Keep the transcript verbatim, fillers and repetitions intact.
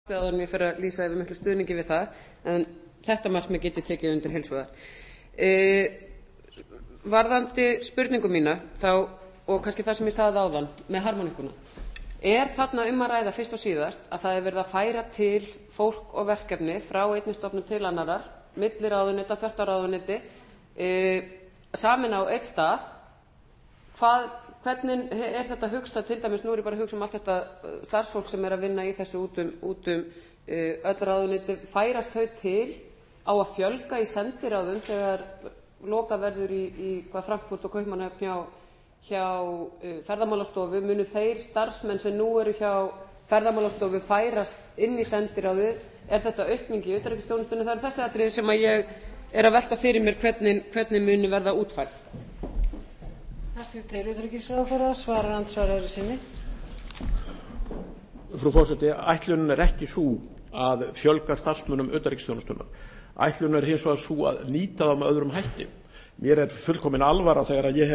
áður en ég fer að lýsa yfir miklu stuðningi við það, en þetta markmið get ég tekið undir heils hugar. E, varðandi spurningu mína þá, og kannski það sem ég sagði áðan með harmoníkuna, er þarna um að ræða fyrst og síðast að það er verið að færa til fólk og verkefni frá einni stofnun til annarar, milli ráðuneyta, þvert á ráðuneyti, e, samin á einn stað. Hvað, hvernig er þetta hugsað, til dæmis nú er ég bara að hugsa um allt þetta starfsfólk sem er að vinna í þessu út um, út um uh, öll ráðuneyti, færast þau til á að fjölga í sendiráðum þegar loka verður í, í hvað Frankfurt og Kaupmannahöfn hjá, hjá uh, ferðamálastofu, munu þeir starfsmenn sem nú eru hjá ferðamálastofu færast inn í sendiráðið? Er þetta aukning í utanríkisþjónustunni? Það er þessi atriði sem að ég er að velta fyrir mér hvernig, hvernig muni verða útfærð. Frú forseti, ætlunin er ekki sú að fjölga starfsmönnum utanríkisþjónustunnar. Ætlunin er hins vegar sú að nýta þá með öðrum hætti. Mér er fullkomin alvara þegar ég hef